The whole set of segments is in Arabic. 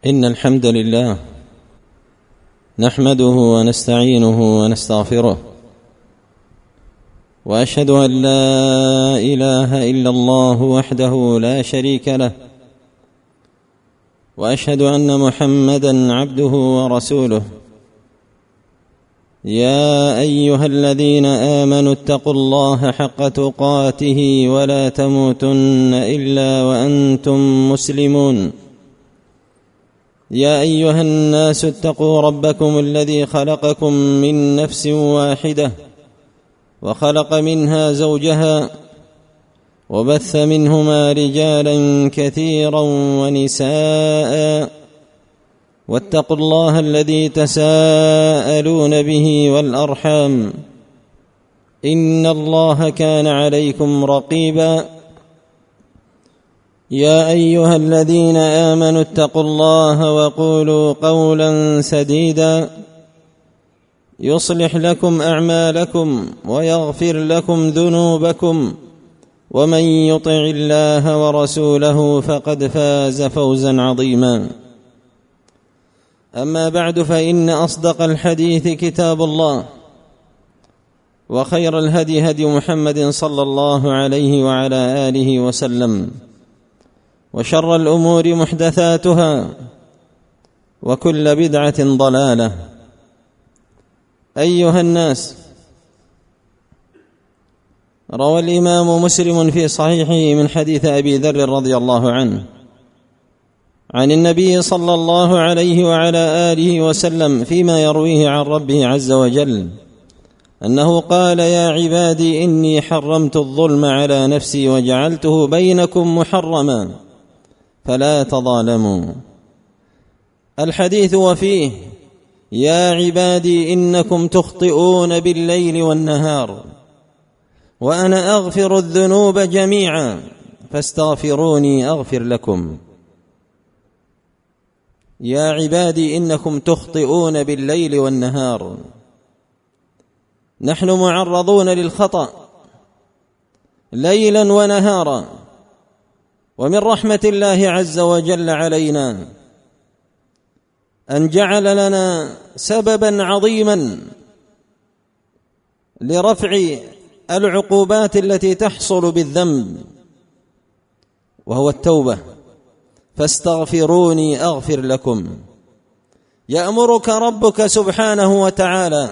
إن الحمد لله نحمده ونستعينه ونستغفره، وأشهد أن لا إله إلا الله وحده لا شريك له، وأشهد أن محمدًا عبده ورسوله. يا أيها الذين آمنوا اتقوا الله حق تقاته ولا تموتن إلا وأنتم مسلمون. يا أيها الناس اتقوا ربكم الذي خلقكم من نفس واحدة، وخلق منها زوجها، وبث منهما رجالا كثيرا ونساء، واتقوا الله الذي تساءلون به والأرحام، إن الله كان عليكم رقيبا. يا أيها الذين آمنوا اتقوا الله وقولوا قولا سديدا يصلح لكم أعمالكم ويغفر لكم ذنوبكم، ومن يطع الله ورسوله فقد فاز فوزا عظيما. أما بعد، فإن أصدق الحديث كتاب الله، وخير الهدي هدي محمد صلى الله عليه وعلى آله وسلم، وشر الأمور محدثاتها، وكل بدعة ضلالة. أيها الناس، روى الإمام مسلم في صحيحه من حديث أبي ذر رضي الله عنه عن النبي صلى الله عليه وعلى آله وسلم فيما يرويه عن ربه عز وجل أنه قال: يا عبادي إني حرمت الظلم على نفسي وجعلته بينكم محرما فلا تظالموا. الحديث وفيه: يا عبادي إنكم تخطئون بالليل والنهار وأنا أغفر الذنوب جميعا فاستغفروني أغفر لكم. يا عبادي إنكم تخطئون بالليل والنهار. نحن معرضون للخطأ ليلا ونهارا، ومن رحمة الله عز وجل علينا أن جعل لنا سببا عظيما لرفع العقوبات التي تحصل بالذنب، وهو التوبة. فاستغفروني أغفر لكم. يأمرك ربك سبحانه وتعالى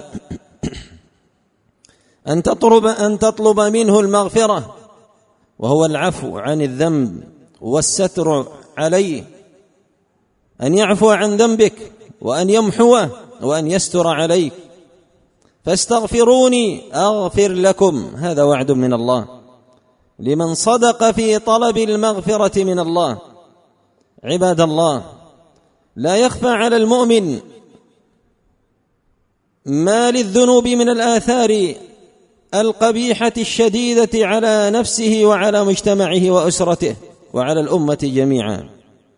أن تطلب منه المغفرة، وهو العفو عن الذنب والستر عليه، أن يعفو عن ذنبك وأن يمحوه وأن يستر عليك. فاستغفروني أغفر لكم، هذا وعد من الله لمن صدق في طلب المغفرة من الله. عباد الله، لا يخفى على المؤمن ما للذنوب من الآثار القبيحة الشديدة على نفسه وعلى مجتمعه وأسرته وعلى الأمة جميعا.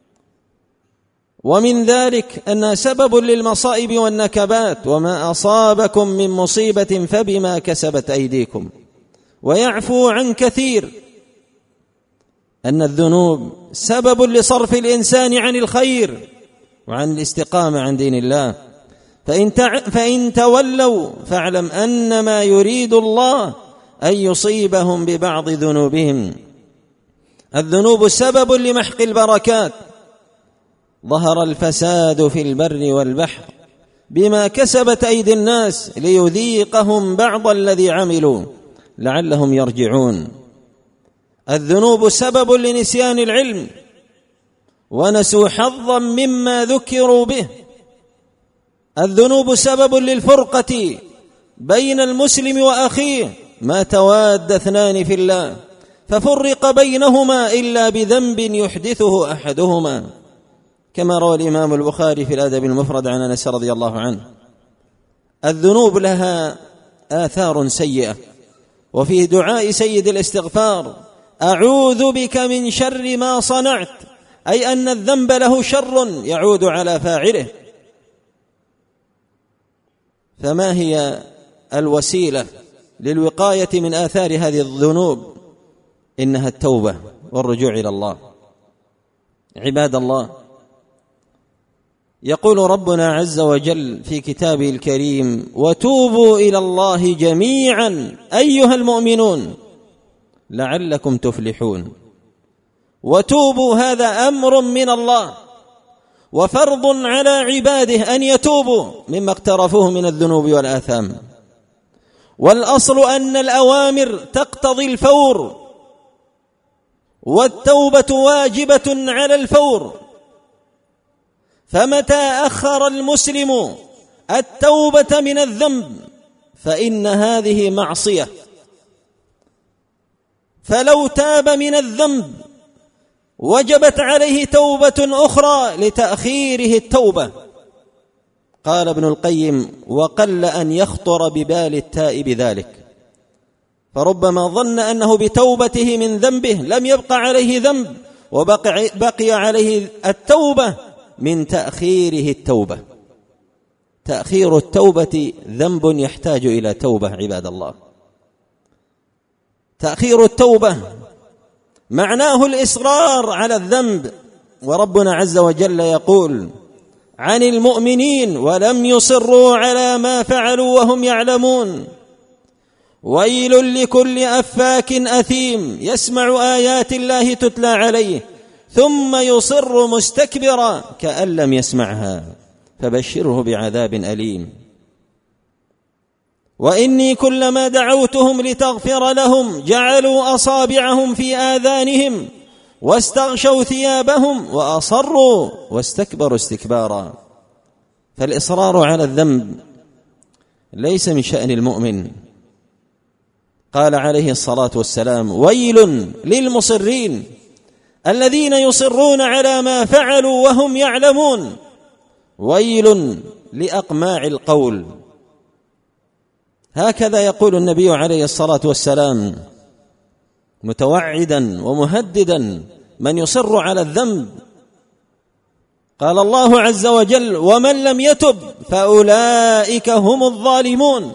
ومن ذلك أنها سبب للمصائب والنكبات، وما أصابكم من مصيبة فبما كسبت أيديكم، ويعفو عن كثير. أن الذنوب سبب لصرف الإنسان عن الخير وعن الاستقامة عن دين الله. فإن تولوا فاعلم أنما يريد الله أن يصيبهم ببعض ذنوبهم. الذنوب سبب لمحق البركات. ظهر الفساد في البر والبحر بما كسبت أيدي الناس ليذيقهم بعض الذي عملوا لعلهم يرجعون. الذنوب سبب لنسيان العلم، ونسوا حظا مما ذكروا به. الذنوب سبب للفرقة بين المسلم وأخيه، ما تواد اثنان في الله ففرق بينهما إلا بذنب يحدثه أحدهما، كما روى الإمام البخاري في الأدب المفرد عن أنس رضي الله عنه. الذنوب لها آثار سيئة، وفيه دعاء سيد الاستغفار: أعوذ بك من شر ما صنعت، أي أن الذنب له شر يعود على فاعله. فما هي الوسيلة للوقاية من آثار هذه الذنوب؟ إنها التوبة والرجوع إلى الله. عباد الله، يقول ربنا عز وجل في كتابه الكريم: وتوبوا إلى الله جميعا أيها المؤمنون لعلكم تفلحون. وتوبوا هذا أمر من الله وفرض على عباده أن يتوبوا مما اقترفوه من الذنوب والآثام. والأصل أن الأوامر تقتضي الفور، والتوبة واجبة على الفور، فمتى أخر المسلم التوبة من الذنب فإن هذه معصية، فلو تاب من الذنب وجبت عليه توبة أخرى لتأخيره التوبة. قال ابن القيم: وقل أن يخطر ببال التائب ذلك، فربما ظن أنه بتوبته من ذنبه لم يبق عليه ذنب وبقي عليه التوبة من تأخيره التوبة. تأخير التوبة ذنب يحتاج إلى توبة عباد الله. تأخير التوبة معناه الإصرار على الذنب، وربنا عز وجل يقول عن المؤمنين: ولم يصروا على ما فعلوا وهم يعلمون ويل لكل أفاك أثيم يسمع آيات الله تتلى عليه ثم يصر مستكبرا كأن لم يسمعها فبشره بعذاب أليم. وإني كلما دعوتهم لتغفر لهم جعلوا أصابعهم في آذانهم واستغشوا ثيابهم وأصروا واستكبروا استكبارا. فالإصرار على الذنب ليس من شأن المؤمن. قال عليه الصلاة والسلام: ويل للمصرين الذين يصرون على ما فعلوا وهم يعلمون، ويل لأقماع القول. هكذا يقول النبي عليه الصلاة والسلام متوعدا ومهددا من يصر على الذنب. قال الله عز وجل: ومن لم يتب فأولئك هم الظالمون.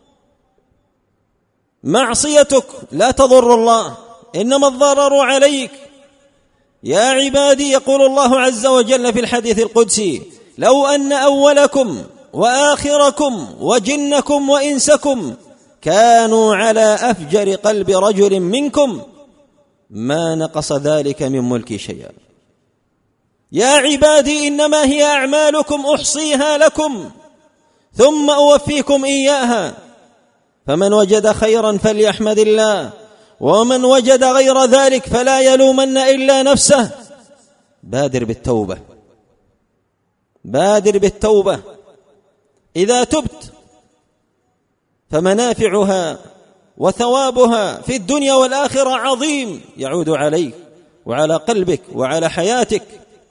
معصيتك لا تضر الله، إنما الضرر عليك. يا عبادي، يقول الله عز وجل في الحديث القدسي: لو أن أولكم وآخركم وجنكم وإنسكم كانوا على أفجر قلب رجل منكم ما نقص ذلك من ملكي شيئا. يا عبادي، إنما هي أعمالكم أحصيها لكم ثم أوفيكم إياها، فمن وجد خيرا فليحمد الله، ومن وجد غير ذلك فلا يلومن إلا نفسه. بادر بالتوبة، بادر بالتوبة. إذا تبت فمنافعها وثوابها في الدنيا والآخرة عظيم يعود عليك وعلى قلبك وعلى حياتك.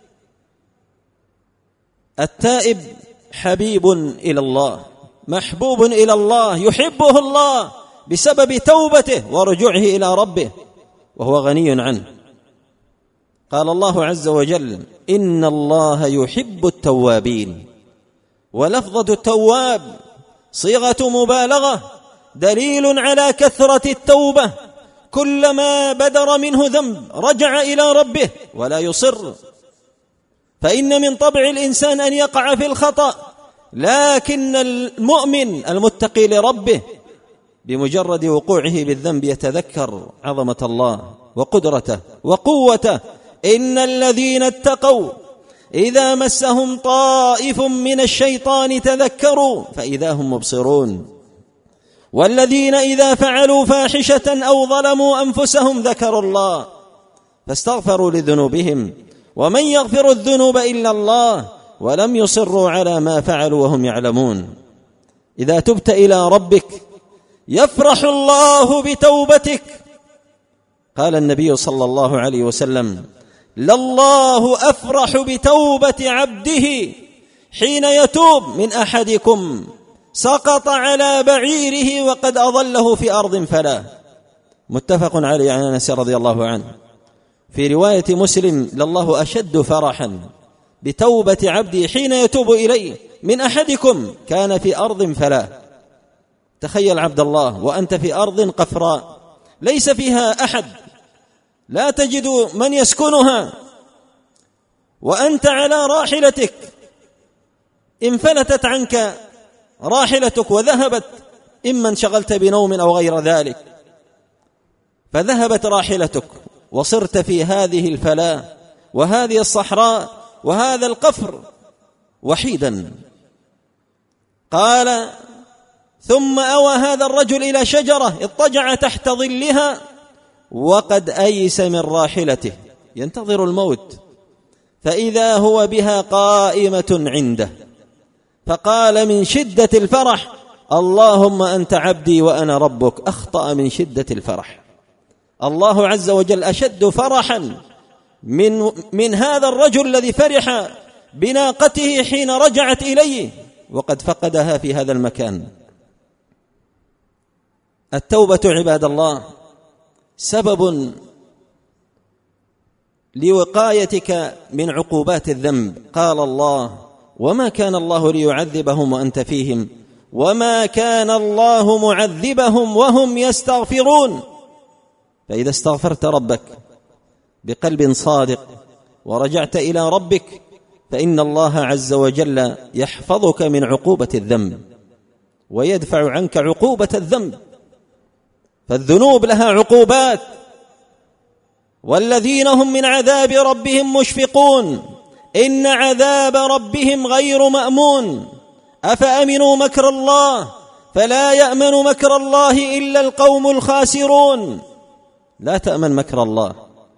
التائب حبيب إلى الله، محبوب إلى الله، يحبه الله بسبب توبته ورجوعه إلى ربه وهو غني عنه. قال الله عز وجل: إن الله يحب التوابين. ولفظة التواب صيغة مبالغة دليل على كثرة التوبة، كلما بدر منه ذنب رجع إلى ربه ولا يصر. فإن من طبع الإنسان أن يقع في الخطأ، لكن المؤمن المتقي لربه بمجرد وقوعه بالذنب يتذكر عظمة الله وقدرته وقوته. إن الذين اتقوا إذا مسهم طائف من الشيطان تذكروا فإذا هم مبصرون. والذين إذا فعلوا فاحشة أو ظلموا أنفسهم ذكروا الله فاستغفروا لذنوبهم ومن يغفر الذنوب إلا الله ولم يصروا على ما فعلوا وهم يعلمون. إذا تبت إلى ربك يفرح الله بتوبتك. قال النبي صلى الله عليه وسلم: لله أفرح بتوبة عبده حين يتوب من أحدكم سقط على بعيره وقد أضله في أرض فلا. متفق عليه عن أنس رضي الله عنه. في رواية مسلم: لله أشد فرحا بتوبة عبده حين يتوب إليه من أحدكم كان في أرض فلا. تخيل عبد الله وأنت في أرض قفراء ليس فيها أحد، لا تجد من يسكنها، وأنت على راحلتك انفلتت عنك راحلتك وذهبت، إما انشغلت بنوم أو غير ذلك، فذهبت راحلتك وصرت في هذه الفلاة وهذه الصحراء وهذا القفر وحيدا. قال: ثم أوى هذا الرجل إلى شجرة اضطجع تحت ظلها وقد أيس من راحلته ينتظر الموت، فإذا هو بها قائمة عنده، فقال من شدة الفرح: اللهم أنت عبدي وأنا ربك. أخطأ من شدة الفرح. الله عز وجل أشد فرحا من هذا الرجل الذي فرح بناقته حين رجعت إليه وقد فقدها في هذا المكان. التوبة عباد الله سبب لوقايتك من عقوبات الذنب. قال الله: وما كان الله ليعذبهم وأنت فيهم وما كان الله معذبهم وهم يستغفرون. فإذا استغفرت ربك بقلب صادق ورجعت إلى ربك فإن الله عز وجل يحفظك من عقوبة الذنب ويدفع عنك عقوبة الذنب، فالذنوب لها عقوبات. والذين هم من عذاب ربهم مشفقون إن عذاب ربهم غير مأمون أفأمنوا مكر الله فلا يأمن مكر الله إلا القوم الخاسرون. لا تأمن مكر الله.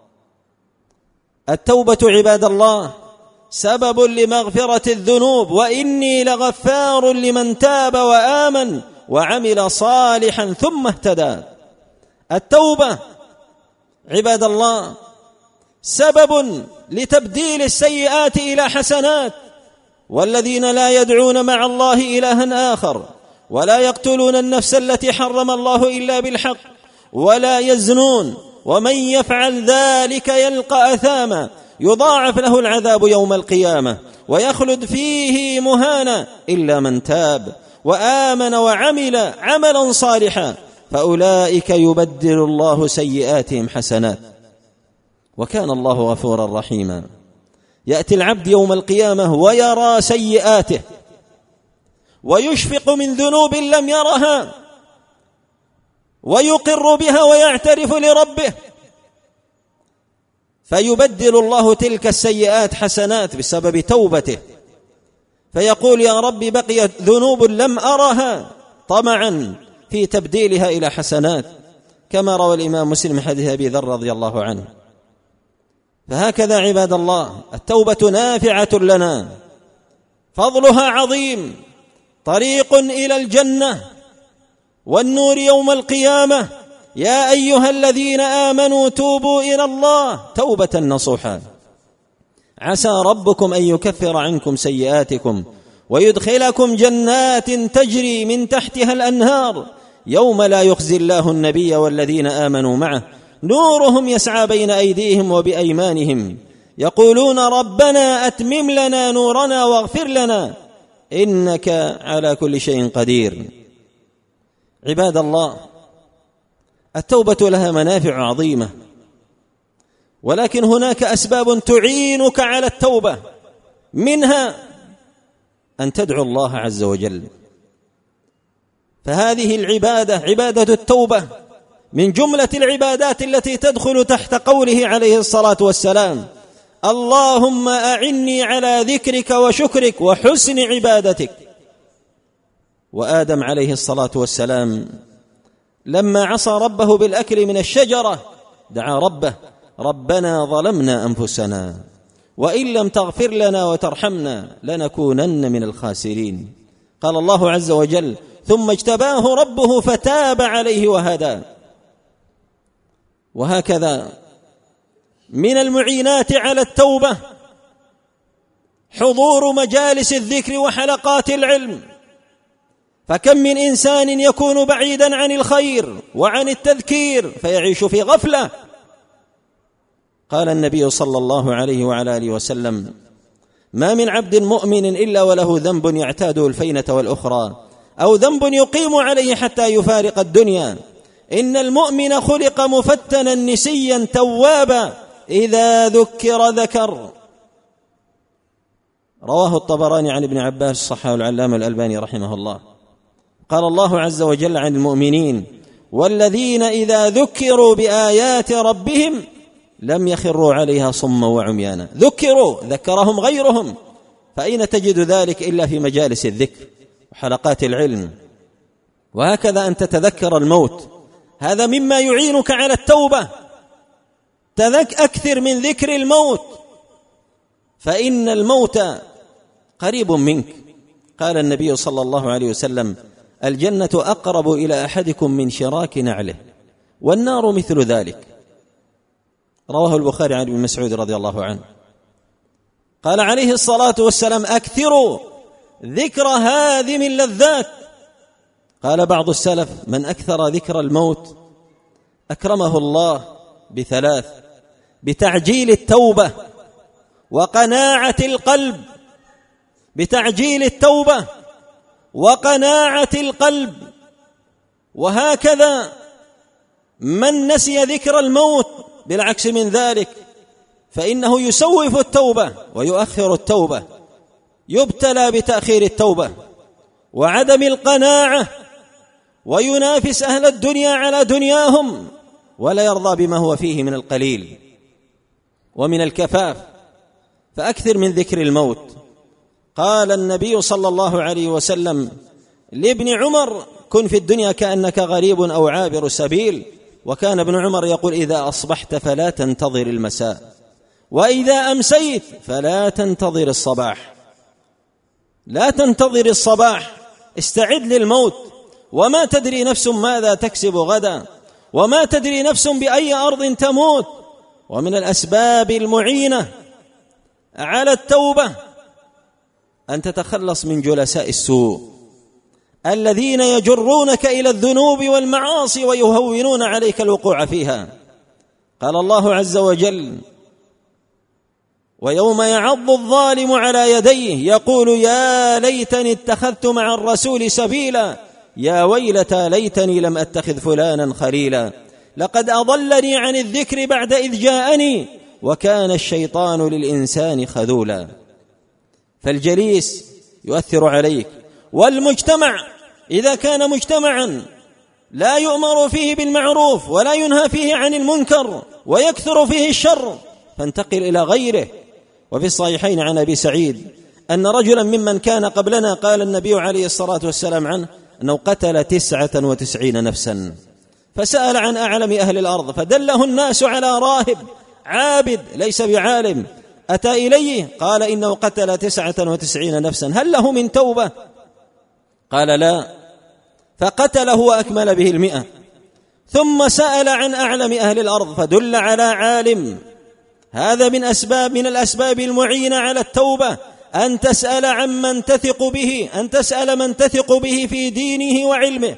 التوبة عباد الله سبب لمغفرة الذنوب، وإني لغفار لمن تاب وآمن وعمل صالحا ثم اهتدى. التوبة عباد الله سبب لتبديل السيئات إلى حسنات. والذين لا يدعون مع الله إلها آخر ولا يقتلون النفس التي حرم الله إلا بالحق ولا يزنون ومن يفعل ذلك يلقى أثاما يضاعف له العذاب يوم القيامة ويخلد فيه مهانا إلا من تاب وآمن وعمل عملا صالحا فأولئك يبدل الله سيئاتهم حسنات وكان الله غفورا رحيما. يأتي العبد يوم القيامة ويرى سيئاته ويشفق من ذنوب لم يرها ويقر بها ويعترف لربه، فيبدل الله تلك السيئات حسنات بسبب توبته، فيقول: يا رب بقيت ذنوب لم أرها، طمعا في تبديلها إلى حسنات، كما روى الإمام مسلم حديث أبي ذر رضي الله عنه. فهكذا عباد الله التوبة نافعة لنا، فضلها عظيم، طريق إلى الجنة والنور يوم القيامة. يا أيها الذين آمنوا توبوا إلى الله توبة نصوحا عسى ربكم أن يكفر عنكم سيئاتكم ويدخلكم جنات تجري من تحتها الأنهار يوم لا يخزي الله النبي والذين آمنوا معه نورهم يسعى بين أيديهم وبأيمانهم يقولون ربنا أتمم لنا نورنا واغفر لنا إنك على كل شيء قدير. عباد الله التوبة لها منافع عظيمة، ولكن هناك أسباب تعينك على التوبة، منها أن تدعو الله عز وجل. فهذه العبادة عبادة التوبة من جملة العبادات التي تدخل تحت قوله عليه الصلاة والسلام: اللهم أعني على ذكرك وشكرك وحسن عبادتك. وآدم عليه الصلاة والسلام لما عصى ربه بالأكل من الشجرة دعا ربه: ربنا ظلمنا أنفسنا وإن لم تغفر لنا وترحمنا لنكونن من الخاسرين. قال الله عز وجل: ثم اجتباه ربه فتاب عليه وهدى. وهكذا من المعينات على التوبة حضور مجالس الذكر وحلقات العلم، فكم من إنسان يكون بعيدا عن الخير وعن التذكير فيعيش في غفلة. قال النبي صلى الله عليه وعلى آله وسلم: ما من عبد مؤمن إلا وله ذنب يعتاده الفينة والأخرى أو ذنب يقيم عليه حتى يفارق الدنيا. إن المؤمن خلق مفتنا نسيا توابا إذا ذكر ذكر. رواه الطبراني عن ابن عباس، صححه العلامة الألباني رحمه الله. قال الله عز وجل عن المؤمنين: والذين إذا ذكروا بآيات ربهم لم يخروا عليها صما وعميانا. ذكرهم غيرهم، فأين تجد ذلك إلا في مجالس الذكر وحلقات العلم. وهكذا أن تتذكر الموت، هذا مما يعينك على التوبة. أكثر من ذكر الموت، فإن الموت قريب منك. قال النبي صلى الله عليه وسلم: الجنة أقرب إلى أحدكم من شراك نعله، والنار مثل ذلك. رواه البخاري عن ابن مسعود رضي الله عنه. قال عليه الصلاة والسلام: أكثروا ذكر هادم اللذات. قال بعض السلف: من أكثر ذكر الموت أكرمه الله بثلاث: بتعجيل التوبة وقناعة القلب. بتعجيل التوبة وقناعة القلب. وهكذا من نسي ذكر الموت بالعكس من ذلك فإنه يسوف التوبة ويؤخر التوبة، يبتلى بتأخير التوبة وعدم القناعة، وينافس أهل الدنيا على دنياهم ولا يرضى بما هو فيه من القليل ومن الكفاف. فأكثر من ذكر الموت. قال النبي صلى الله عليه وسلم لابن عمر: كن في الدنيا كأنك غريب أو عابر سبيل. وكان ابن عمر يقول: إذا أصبحت فلا تنتظر المساء، وإذا أمسيت فلا تنتظر الصباح. لا تنتظر الصباح، استعد للموت، وما تدري نفس ماذا تكسب غدا، وما تدري نفس بأي أرض تموت. ومن الأسباب المعينة على التوبة أن تتخلص من جلساء السوء الذين يجرونك إلى الذنوب والمعاصي ويهونون عليك الوقوع فيها. قال الله عز وجل: ويوم يعض الظالم على يديه يقول يا ليتني اتخذت مع الرسول سبيلا، يا ويلتى ليتني لم أتخذ فلانا خليلا، لقد أضلني عن الذكر بعد إذ جاءني وكان الشيطان للإنسان خذولا. فالجليس يؤثر عليك، والمجتمع إذا كان مجتمعا لا يؤمر فيه بالمعروف ولا ينهى فيه عن المنكر ويكثر فيه الشر فانتقل إلى غيره. وفي الصحيحين عن أبي سعيد أن رجلا ممن كان قبلنا قال النبي عليه الصلاة والسلام عنه أنه قتل 99 نفسا، فسأل عن أعلم أهل الأرض فدله الناس على راهب عابد ليس بعالم أتى إليه قال إنه قتل 99 نفسا، هل له من توبة؟ قال لا، فقتله وأكمل به 100. ثم سأل عن أعلم أهل الأرض فدل على عالم. هذا من الأسباب المعينة على التوبة، أن تسأل عن من تثق به، أن تسأل من تثق به في دينه وعلمه.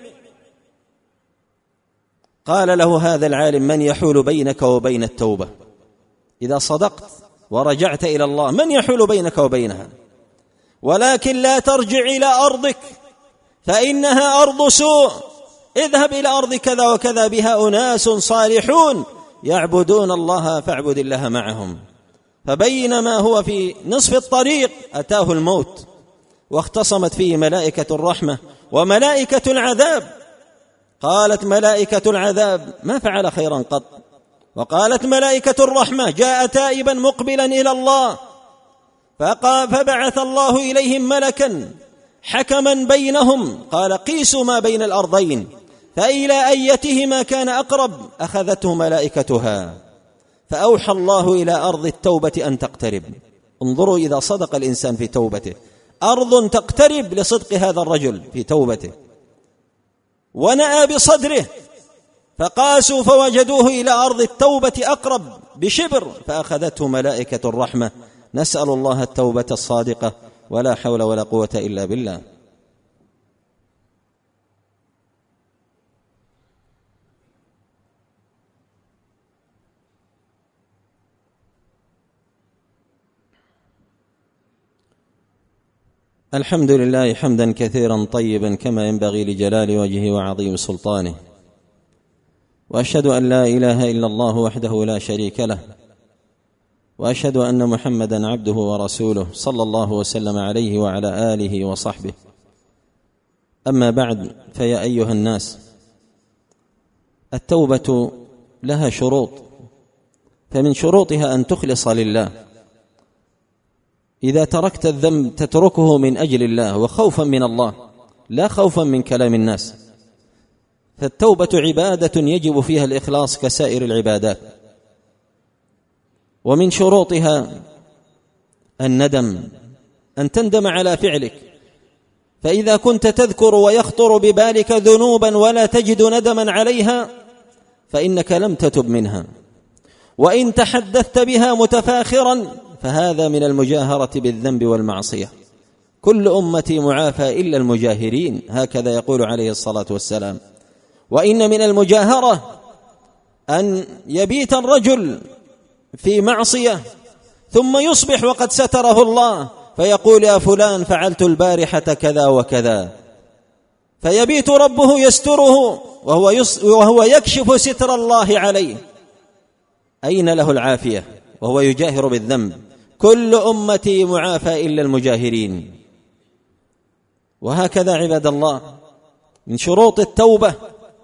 قال له هذا العالم: من يحول بينك وبين التوبة؟ إذا صدقت ورجعت إلى الله من يحول بينك وبينها؟ ولكن لا ترجع إلى أرضك فإنها أرض سوء، اذهب إلى أرض كذا وكذا بها أناس صالحون يعبدون الله فاعبد الله معهم. فبينما هو في نصف الطريق أتاه الموت واختصمت فيه ملائكة الرحمة وملائكة العذاب. قالت ملائكة العذاب: ما فعل خيرا قط. وقالت ملائكة الرحمة: جاء تائبا مقبلا إلى الله. فبعث الله إليهم ملكا حكما بينهم قال: قيسوا ما بين الأرضين فإلى أيتهما كان أقرب أخذته ملائكتها. فأوحى الله إلى أرض التوبة أن تقترب. انظروا إذا صدق الإنسان في توبته، أرض تقترب لصدق هذا الرجل في توبته. ونأى بصدره فقاسوا فوجدوه إلى أرض التوبة أقرب بشبر فأخذته ملائكة الرحمة. نسأل الله التوبة الصادقة، ولا حول ولا قوة إلا بالله. الحمد لله حمدا كثيرا طيبا كما ينبغي لجلال وجهه وعظيم سلطانه، وأشهد أن لا إله إلا الله وحده لا شريك له، وأشهد أن محمدا عبده ورسوله صلى الله وسلم عليه وعلى آله وصحبه. أما بعد، فيا أيها الناس، التوبة لها شروط، فمن شروطها أن تخلص لله. إذا تركت الذنب تتركه من أجل الله وخوفا من الله، لا خوفا من كلام الناس. فالتوبة عبادة يجب فيها الإخلاص كسائر العبادات. ومن شروطها الندم، أن تندم على فعلك. فإذا كنت تذكر ويخطر ببالك ذنوبا ولا تجد ندما عليها فإنك لم تتب منها، وإن تحدثت بها متفاخرا فهذا من المجاهرة بالذنب والمعصية. كل أمتي معافى إلا المجاهرين، هكذا يقول عليه الصلاة والسلام. وإن من المجاهرة أن يبيت الرجل في معصية ثم يصبح وقد ستره الله فيقول: يا فلان فعلت البارحة كذا وكذا، فيبيت ربه يستره وهو يكشف ستر الله عليه. أين له العافية وهو يجاهر بالذنب؟ كل أمتي معافى إلا المجاهرين. وهكذا عباد الله، من شروط التوبة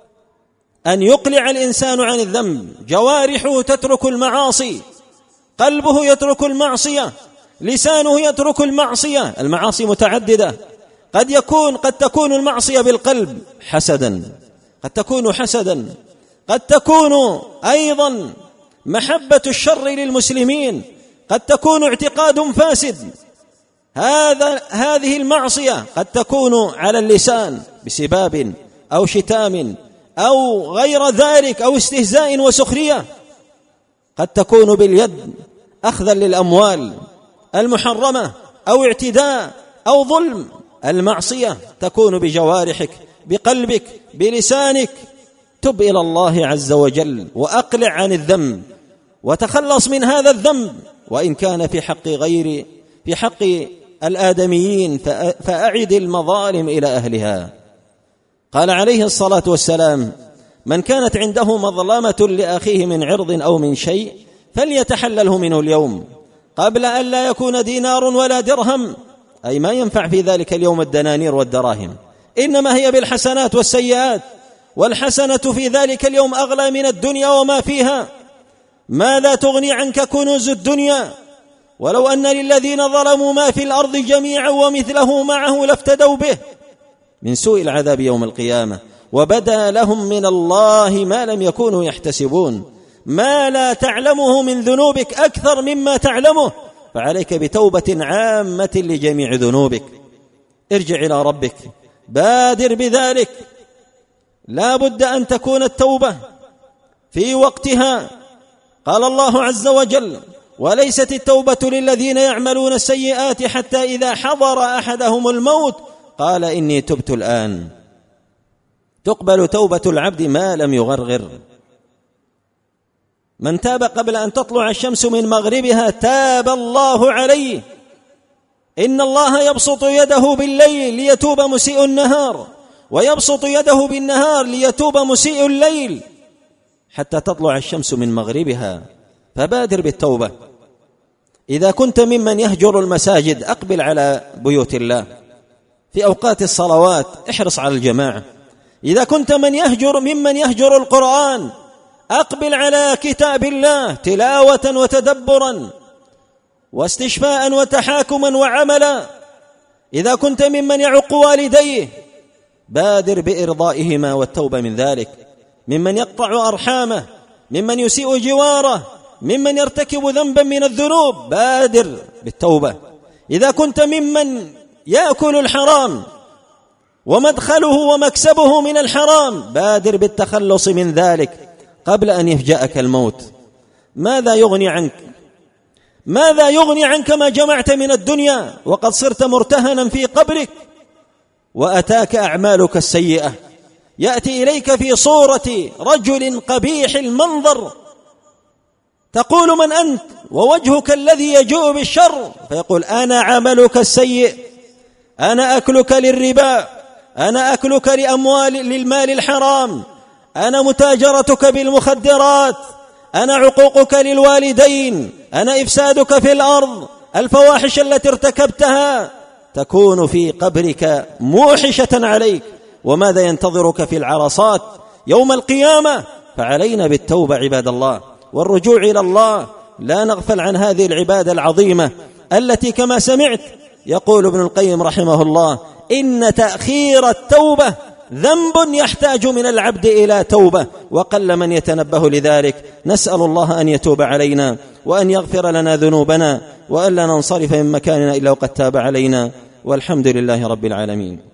أن يقلع الإنسان عن الذنب. جوارحه تترك المعاصي، قلبه يترك المعصية، لسانه يترك المعصية. المعاصي متعددة، قد تكون المعصية بالقلب حسدا، قد تكون حسدا، قد تكون أيضا محبة الشر للمسلمين، قد تكون اعتقاد فاسد. هذه المعصية قد تكون على اللسان بسباب أو شتام أو غير ذلك أو استهزاء وسخرية، قد تكون باليد أخذا للأموال المحرمة أو اعتداء أو ظلم. المعصية تكون بجوارحك، بقلبك، بلسانك. تب إلى الله عز وجل وأقلع عن الذنب وتخلص من هذا الذنب، وإن كان في حق الآدميين فأعد المظالم إلى أهلها. قال عليه الصلاة والسلام: من كانت عنده مظلمة لأخيه من عرض أو من شيء فليتحلله منه اليوم قبل أن لا يكون دينار ولا درهم، أي ما ينفع في ذلك اليوم الدنانير والدراهم، إنما هي بالحسنات والسيئات، والحسنة في ذلك اليوم أغلى من الدنيا وما فيها. ما لا تغني عنك كنوز الدنيا، ولو أن للذين ظلموا ما في الأرض جميعا ومثله معه لافتدوا به من سوء العذاب يوم القيامة، وبدا لهم من الله ما لم يكونوا يحتسبون. ما لا تعلمه من ذنوبك أكثر مما تعلمه، فعليك بتوبة عامة لجميع ذنوبك. ارجع إلى ربك، بادر بذلك. لا بد أن تكون التوبة في وقتها. قال الله عز وجل: وليست التوبة للذين يعملون السيئات حتى إذا حضر أحدهم الموت قال إني تبت الآن. تقبل توبة العبد ما لم يغرغر. من تاب قبل أن تطلع الشمس من مغربها تاب الله عليه. إن الله يبسط يده بالليل ليتوب مسيء النهار، ويبسط يده بالنهار ليتوب مسيء الليل، حتى تطلع الشمس من مغربها. فبادر بالتوبة. إذا كنت ممن يهجر المساجد أقبل على بيوت الله في أوقات الصلوات، احرص على الجماعة. إذا كنت ممن يهجر القرآن أقبل على كتاب الله تلاوة وتدبرا واستشفاء وتحاكما وعملا. إذا كنت ممن يعق والديه بادر بإرضائهما والتوبة من ذلك. ممن يقطع أرحامه، ممن يسيء جواره، ممن يرتكب ذنبا من الذنوب بادر بالتوبة. إذا كنت ممن يأكل الحرام ومدخله ومكسبه من الحرام بادر بالتخلص من ذلك قبل أن يفجأك الموت. ماذا يغني عنك ما جمعت من الدنيا وقد صرت مرتهنا في قبرك، وأتاك أعمالك السيئة، يأتي إليك في صورة رجل قبيح المنظر، تقول: من أنت؟ ووجهك الذي يجوء بالشر، فيقول: أنا عملك السيء، أنا أكلك للربا، أنا أكلك للمال الحرام، أنا متاجرتك بالمخدرات، أنا عقوقك للوالدين، أنا إفسادك في الأرض، الفواحش التي ارتكبتها تكون في قبرك موحشة عليك، وماذا ينتظرك في العرصات يوم القيامة؟ فعلينا بالتوبة عباد الله والرجوع إلى الله، لا نغفل عن هذه العبادة العظيمة التي كما سمعت يقول ابن القيم رحمه الله: إن تأخير التوبة ذنب يحتاج من العبد إلى توبة، وقل من يتنبه لذلك. نسأل الله أن يتوب علينا وأن يغفر لنا ذنوبنا، وألا ننصرف من مكاننا إلا وقد تاب علينا، والحمد لله رب العالمين.